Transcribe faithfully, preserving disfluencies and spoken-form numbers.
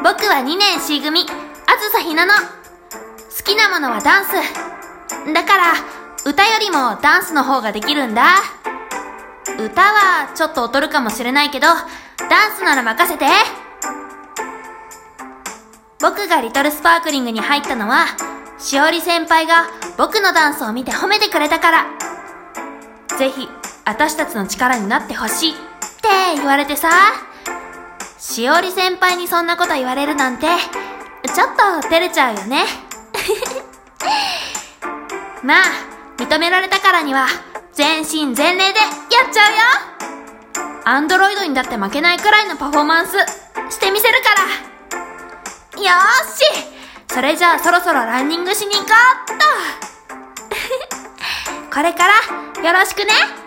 僕はにねん C 組、あずさひなの。好きなものはダンス。だから、歌よりもダンスの方ができるんだ。歌はちょっと劣るかもしれないけど、ダンスなら任せて。僕がリトルスパークリングに入ったのは、しおり先輩が僕のダンスを見て褒めてくれたから。ぜひ、私たちの力になってほしいって言われてさ。しおり先輩にそんなこと言われるなんて、ちょっと照れちゃうよね。まあ、認められたからには、全身全霊でやっちゃうよ。アンドロイドにだって負けないくらいのパフォーマンスしてみせるから。よーし、それじゃあそろそろランニングしに行こうっと。これからよろしくね。